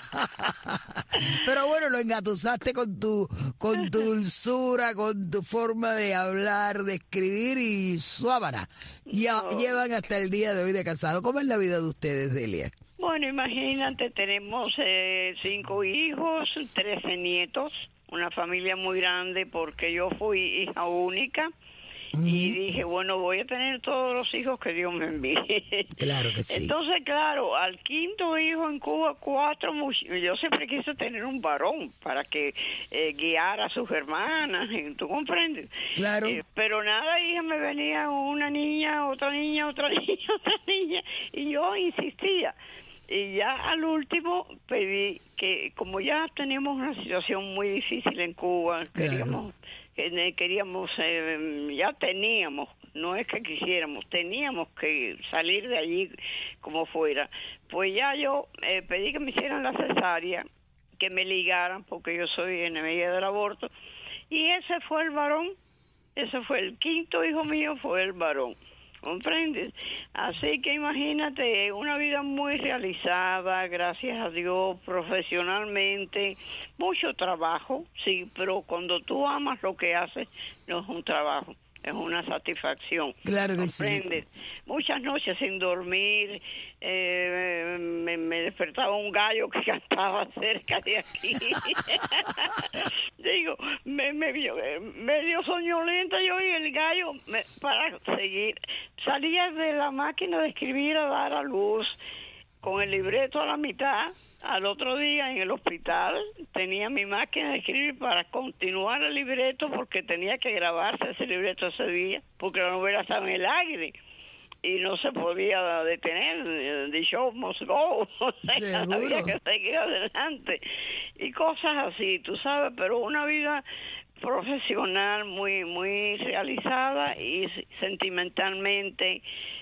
Pero bueno, lo engatusaste con tu dulzura, con tu forma de hablar, de escribir, y suávara. Ya llevan hasta el día de hoy de casado. ¿Cómo es la vida de ustedes, Delia? Bueno, imagínate, tenemos 5 hijos, 13 nietos, una familia muy grande porque yo fui hija única. Y dije, bueno, voy a tener todos los hijos que Dios me envíe. Claro que sí. Entonces, claro, al 5.º hijo en Cuba, 4 yo siempre quise tener un varón para que guiara a sus hermanas, ¿tú comprendes? Claro. Pero nada, hija, me venía una niña, otra niña, otra niña, otra niña, y yo insistía. Y ya al último pedí que, como ya tenemos una situación muy difícil en Cuba, claro. queríamos, ya teníamos, no es que quisiéramos, teníamos que salir de allí como fuera. Pues ya yo pedí que me hicieran la cesárea, que me ligaran, porque yo soy enemiga del aborto, y ese fue el varón, ese fue el 5.º hijo mío, fue el varón. ¿Comprendes? Así que imagínate, una vida muy realizada, gracias a Dios, profesionalmente, mucho trabajo, sí, pero cuando tú amas lo que haces, no es un trabajo, es una satisfacción. Claro que ¿comprendes? Sí. Muchas noches sin dormir, me despertaba un gallo que cantaba cerca de aquí. Digo, medio soñolenta yo y el gallo, para seguir, salía de la máquina de escribir a dar a luz, con el libreto a la mitad. Al otro día en el hospital tenía mi máquina de escribir para continuar el libreto, porque tenía que grabarse ese libreto ese día, porque la novela estaba en el aire y no se podía detener. The show must go. O sea, había que seguir adelante y cosas así, tú sabes, pero una vida profesional muy muy realizada y sentimentalmente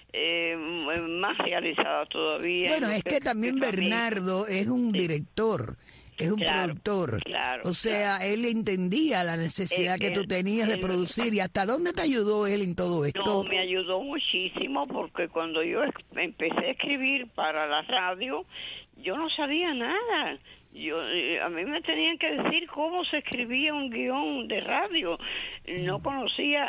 más realizada todavía. Bueno, es que también Bernardo es un director, es un productor. O sea, él entendía la necesidad que tú tenías de producir. ¿Y hasta dónde te ayudó él en todo esto? No, me ayudó muchísimo, porque cuando yo empecé a escribir para la radio, yo no sabía nada. A mí me tenían que decir cómo se escribía un guión de radio. No conocía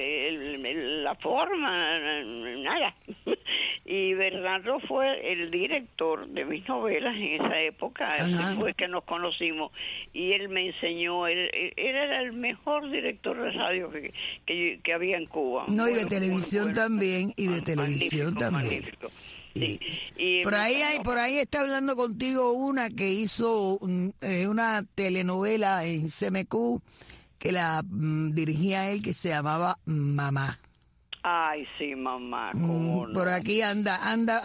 la forma, nada. Y Bernardo fue el director de mis novelas en esa época. Así fue que nos conocimos. Y él me enseñó, él era el mejor director de radio que había en Cuba. No, y de televisión también, y de televisión también. Magnífico. Sí. Y por ahí está hablando contigo una que hizo una telenovela en CMQ que la dirigía él, que se llamaba Mamá. Ay, sí, Mamá, cómo no. Por aquí anda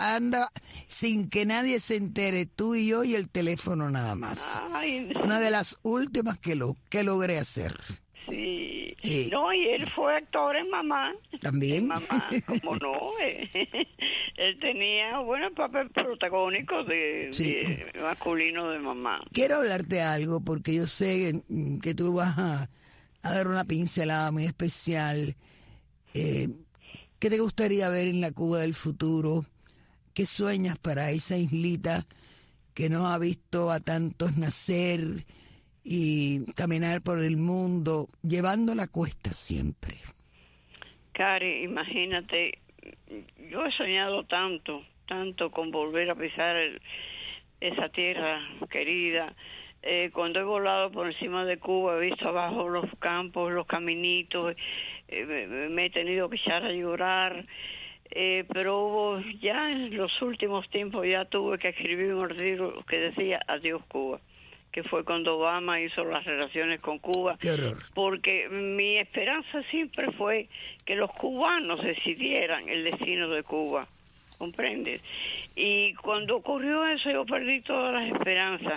sin que nadie se entere, tú y yo y el teléfono nada más. Ay, una de las últimas que logré hacer. Sí. No, y él fue actor en Mamá. También. Mamá, ¿cómo no? Él tenía buenos papeles protagónicos de masculino de Mamá. Quiero hablarte algo, porque yo sé que tú vas a dar una pincelada muy especial. ¿Qué te gustaría ver en la Cuba del futuro? ¿Qué sueñas para esa islita que no ha visto a tantos nacer y caminar por el mundo, llevando la cuesta siempre? Cari, imagínate, yo he soñado tanto con volver a pisar esa tierra querida. Cuando he volado por encima de Cuba, he visto abajo los campos, los caminitos, me he tenido que echar a llorar, pero ya en los últimos tiempos ya tuve que escribir un artículo que decía Adiós Cuba, que fue cuando Obama hizo las relaciones con Cuba. ¡Qué horror! Porque mi esperanza siempre fue que los cubanos decidieran el destino de Cuba, ¿comprendes? Y cuando ocurrió eso, yo perdí todas las esperanzas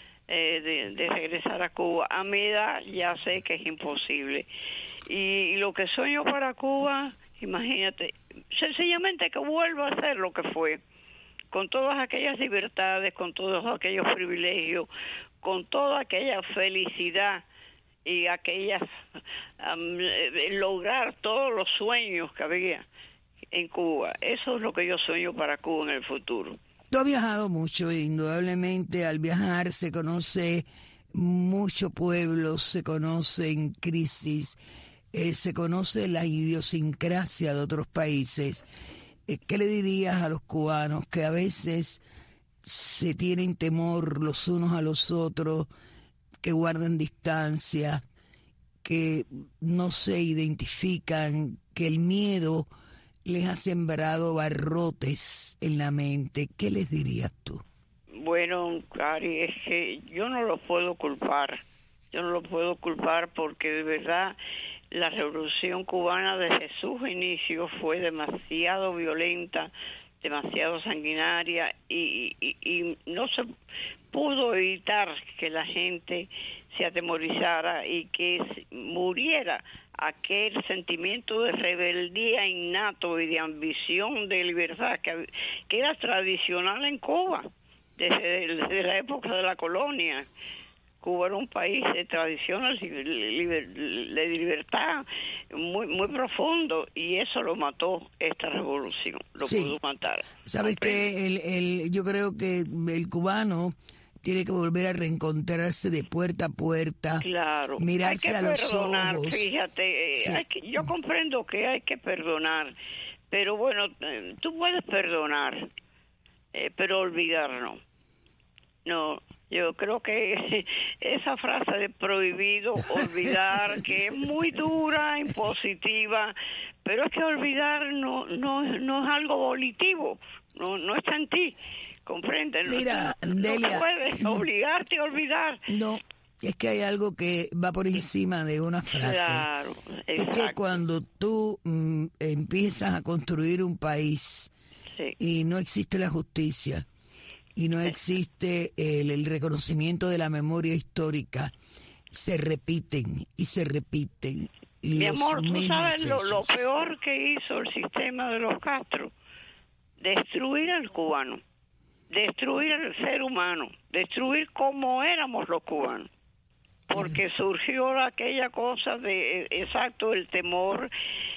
de regresar a Cuba. A mi edad ya sé que es imposible. Y lo que sueño para Cuba, imagínate, sencillamente que vuelva a ser lo que fue, con todas aquellas libertades, con todos aquellos privilegios, con toda aquella felicidad y aquellas lograr todos los sueños que había en Cuba. Eso es lo que yo sueño para Cuba en el futuro. Tú has viajado mucho, indudablemente al viajar se conoce mucho pueblo, se conoce en crisis, se conoce la idiosincrasia de otros países. ¿Qué le dirías a los cubanos que a veces se tienen temor los unos a los otros, que guardan distancia, que no se identifican, que el miedo les ha sembrado barrotes en la mente. ¿Qué les dirías tú? Bueno, Cari, es que yo no lo puedo culpar. Yo no lo puedo culpar porque de verdad la revolución cubana desde sus inicios fue demasiado violenta, demasiado sanguinaria y no se pudo evitar que la gente se atemorizara y que muriera aquel sentimiento de rebeldía innato y de ambición de libertad que era tradicional en Cuba desde la época de la colonia. Cuba era un país de tradición de libertad muy profundo y eso lo mató esta revolución, lo pudo matar. ¿Sabes qué? Yo creo que el cubano tiene que volver a reencontrarse de puerta a puerta, claro, mirarse a los ojos. Fíjate, sí. Yo comprendo que hay que perdonar, pero bueno, tú puedes perdonar, pero olvidar no. No, yo creo que esa frase de prohibido olvidar, que es muy dura, impositiva, pero es que olvidar no es algo volitivo, no está en ti, ¿comprendes? Mira, no Delia, puedes obligarte a olvidar. No, es que hay algo que va por encima de una frase. Claro, es que cuando tú empiezas a construir un país y no existe la justicia, y no existe el reconocimiento de la memoria histórica, se repiten y se repiten. Mi amor, tú sabes lo peor que hizo el sistema de los Castro, destruir al cubano, destruir al ser humano, destruir cómo éramos los cubanos. Porque surgió aquella cosa de, exacto, el temor,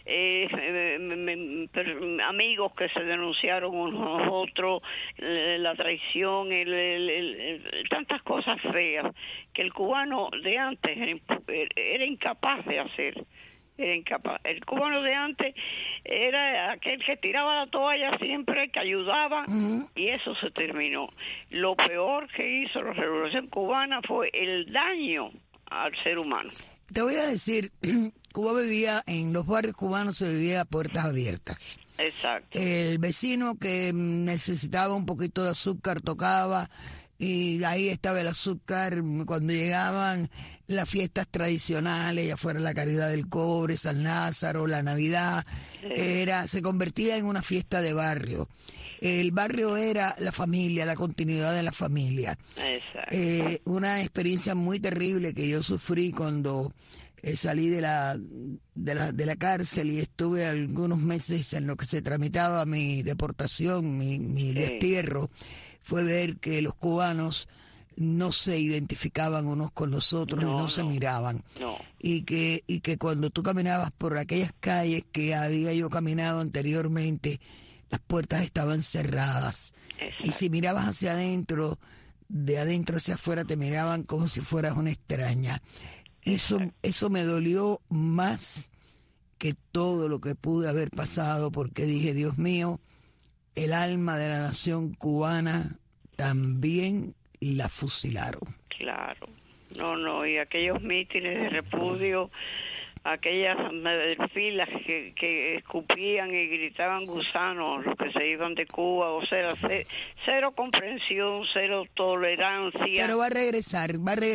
amigos que se denunciaron unos a otros, la traición, tantas cosas feas que el cubano de antes era incapaz de hacer. Era incapaz. El cubano de antes era aquel que tiraba la toalla siempre, que ayudaba, y eso se terminó. Lo peor que hizo la revolución cubana fue el daño al ser humano. Te voy a decir, Cuba vivía, en los barrios cubanos se vivía a puertas abiertas. Exacto. El vecino que necesitaba un poquito de azúcar tocaba, y ahí estaba el azúcar. Cuando llegaban las fiestas tradicionales, ya fuera la Caridad del Cobre, San Lázaro, la Navidad, se convertía en una fiesta de barrio. El barrio era la familia, la continuidad de la familia. Exacto. Una experiencia muy terrible que yo sufrí cuando salí de la cárcel y estuve algunos meses en lo que se tramitaba mi deportación, mi destierro, fue ver que los cubanos no se identificaban unos con los otros y no se miraban. Y que cuando tú caminabas por aquellas calles que había yo caminado anteriormente, las puertas estaban cerradas. Exacto. Y si mirabas hacia adentro, de adentro hacia afuera te miraban como si fueras una extraña. Eso me dolió más que todo lo que pude haber pasado, porque dije, Dios mío, el alma de la nación cubana también la fusilaron. Claro. Y aquellos mítines de repudio, aquellas filas que escupían y gritaban gusanos, los que se iban de Cuba, o sea, cero comprensión, cero tolerancia. Pero va a regresar,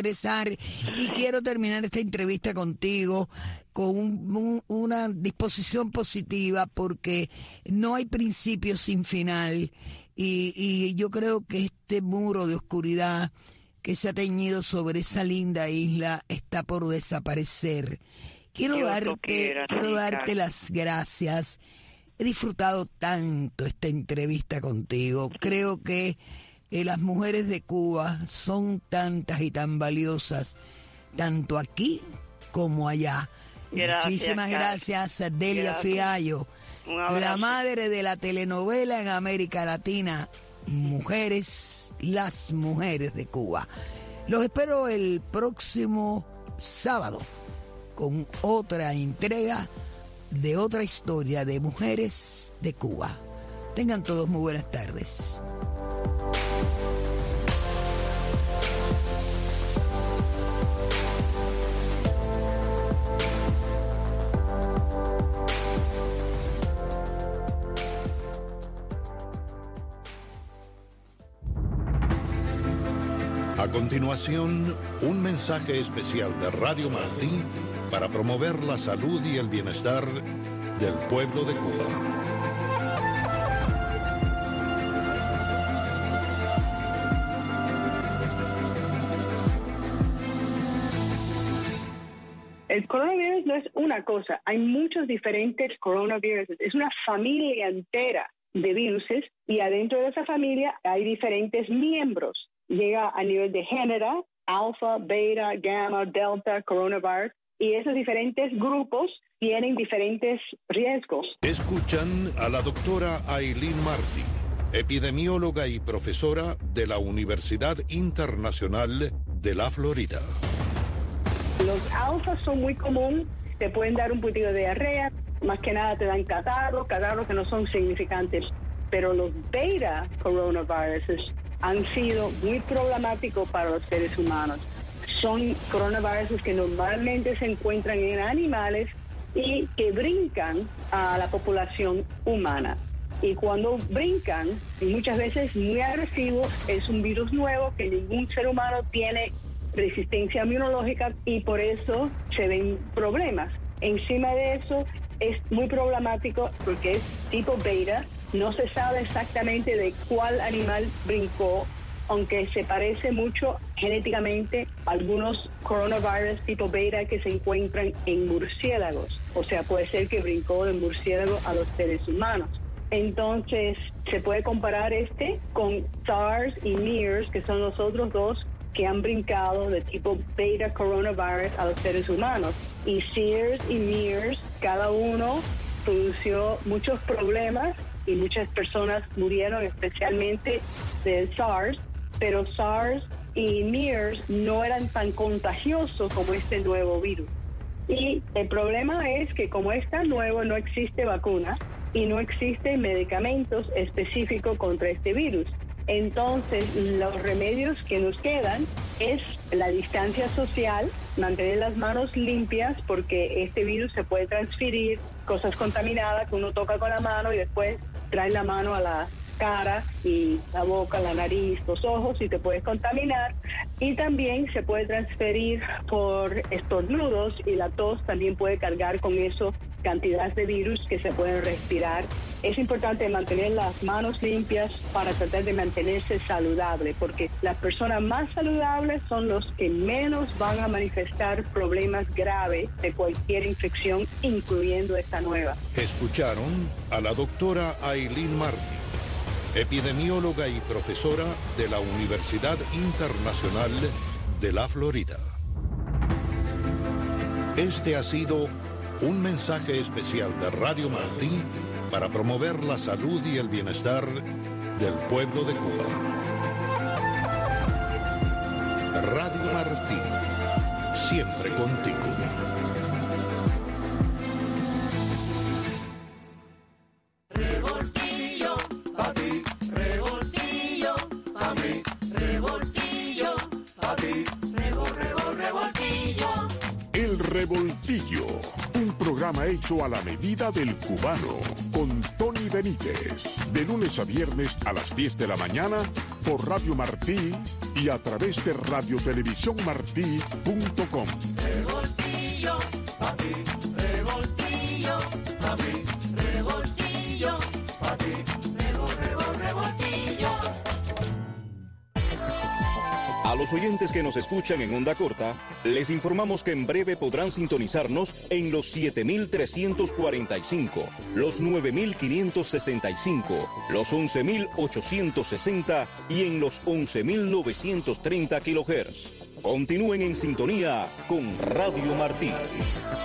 y quiero terminar esta entrevista contigo con una disposición positiva, porque no hay principio sin final, y yo creo que este muro de oscuridad que se ha teñido sobre esa linda isla está por desaparecer. Quiero darte las gracias. He disfrutado tanto esta entrevista contigo. Creo que las mujeres de Cuba son tantas y tan valiosas, tanto aquí como allá. Muchísimas gracias, Delia Fiallo, la madre de la telenovela en América Latina, Las Mujeres de Cuba. Los espero el próximo sábado con otra entrega de otra historia de mujeres de Cuba. Tengan todos muy buenas tardes. A continuación, un mensaje especial de Radio Martí para promover la salud y el bienestar del pueblo de Cuba. El coronavirus no es una cosa, hay muchos diferentes coronavirus, es una familia entera de viruses y adentro de esa familia hay diferentes miembros. Llega a nivel de género, alfa, beta, gamma, delta, coronavirus, y esos diferentes grupos tienen diferentes riesgos. Escuchan a la doctora Aileen Martí, epidemióloga y profesora de la Universidad Internacional de la Florida. Los alfas son muy comunes, te pueden dar un poquito de diarrea, más que nada te dan catarros que no son significantes, pero los beta coronavirus han sido muy problemáticos para los seres humanos. Son coronavirus que normalmente se encuentran en animales y que brincan a la población humana. Y cuando brincan, muchas veces muy agresivos, es un virus nuevo que ningún ser humano tiene resistencia inmunológica y por eso se ven problemas. Encima de eso es muy problemático porque es tipo beta, no se sabe exactamente de cuál animal brincó, aunque se parece mucho genéticamente a algunos coronavirus tipo beta que se encuentran en murciélagos. O sea, puede ser que brincó de murciélago a los seres humanos. Entonces, se puede comparar con SARS y MERS, que son los otros dos que han brincado de tipo beta coronavirus a los seres humanos. Y SARS y MERS, cada uno produjo muchos problemas y muchas personas murieron, especialmente del SARS, pero SARS y MERS no eran tan contagiosos como este nuevo virus. Y el problema es que como es tan nuevo, no existe vacuna y no existen medicamentos específicos contra este virus. Entonces, los remedios que nos quedan es la distancia social, mantener las manos limpias, porque este virus se puede transferir, cosas contaminadas que uno toca con la mano y después trae la mano a la cara y la boca, la nariz, los ojos y te puedes contaminar. Y también se puede transferir por estornudos y la tos también puede cargar con eso cantidades de virus que se pueden respirar. Es importante mantener las manos limpias para tratar de mantenerse saludable, porque las personas más saludables son los que menos van a manifestar problemas graves de cualquier infección, incluyendo esta nueva. Escucharon a la doctora Aileen Martí, epidemióloga y profesora de la Universidad Internacional de la Florida. Este ha sido un mensaje especial de Radio Martí para promover la salud y el bienestar del pueblo de Cuba. Radio Martí, siempre contigo. Revoltillo, pa' ti, revoltillo, pa' mí, revoltillo, pa' ti, revoltillo. El Revoltillo, un programa hecho a la medida del cubano, con Tony Benítez, de lunes a viernes a las 10 de la mañana por Radio Martí y a través de radiotelevisiónmartí.com. Revoltillo, pa' ti, revoltillo, pa' mí, revoltillo, pa' ti, revoltillo. A los oyentes que nos escuchan en onda corta, les informamos que en breve podrán sintonizarnos en los 7.345, los 9.565, los 11.860 y en los 11.930 kHz. Continúen en sintonía con Radio Martí.